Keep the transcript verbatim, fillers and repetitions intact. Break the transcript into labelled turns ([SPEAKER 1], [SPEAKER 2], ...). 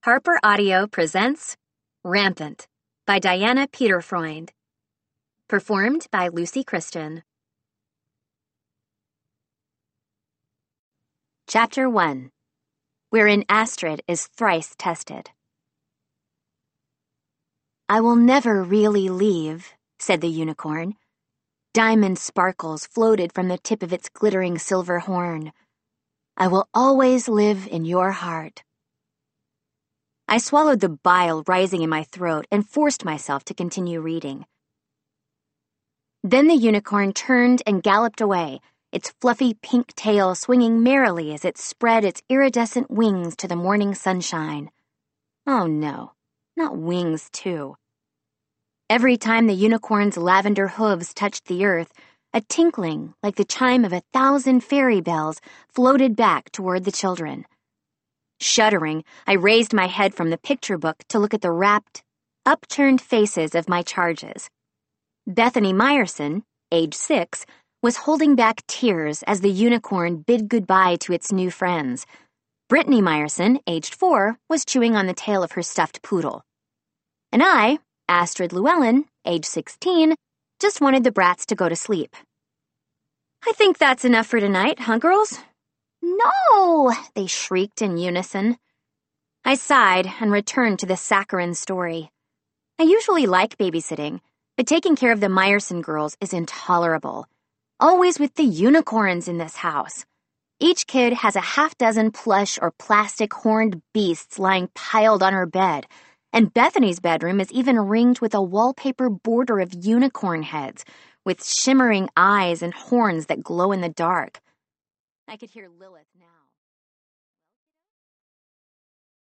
[SPEAKER 1] Harper Audio presents Rampant by Diana Peterfreund. Performed by Lucy Christian. Chapter one, wherein Astrid is thrice tested. "I will never really leave," said the unicorn. Diamond sparkles floated from the tip of its glittering silver horn. "I will always live in your heart." I swallowed the bile rising in my throat and forced myself to continue reading. Then the unicorn turned and galloped away, its fluffy pink tail swinging merrily as it spread its iridescent wings to the morning sunshine. Oh no, not wings too. Every time the unicorn's lavender hooves touched the earth, a tinkling like the chime of a thousand fairy bells floated back toward the children. Shuddering, I raised my head from the picture book to look at the rapt, upturned faces of my charges. Bethany Meyerson, age six, was holding back tears as the unicorn bid goodbye to its new friends. Brittany Meyerson, aged four, was chewing on the tail of her stuffed poodle. And I, Astrid Llewellyn, age sixteen, just wanted the brats to go to sleep. "I think that's enough for tonight, huh, girls?" "No!" they shrieked in unison. I sighed and returned to the saccharine story. I usually like babysitting, but taking care of the Meyerson girls is intolerable. Always with the unicorns in this house. Each kid has a half dozen plush or plastic horned beasts lying piled on her bed, and Bethany's bedroom is even ringed with a wallpaper border of unicorn heads, with shimmering eyes and horns that glow in the dark. I could hear Lilith now.